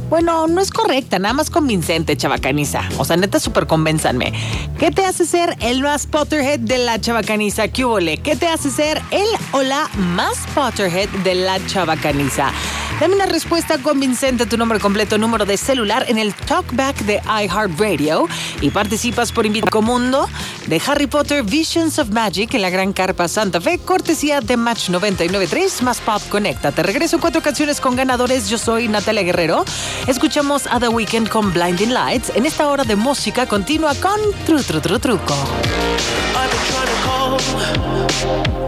Bueno, no es correcta, nada más convincente, chavacaniza. O sea, neta, súper convénzanme. ¿Qué te hace ser el más Potterhead de la chavacaniza? ¿Qué hubole? ¿Qué te hace ser el o la más Potterhead de la chavacaniza? Dame una respuesta convincente, tu nombre completo, número de celular en el Talkback de iHeartRadio y participas por Invitaco Mundo de Harry Potter Visions of Magic en la Gran Carpa Santa Fe, cortesía de Match 99.3 más Pop Conecta. Te regreso 4 canciones con ganadores. Yo soy Natalia Guerrero. Escuchamos a The Weeknd con Blinding Lights en esta hora de música continua con Truco.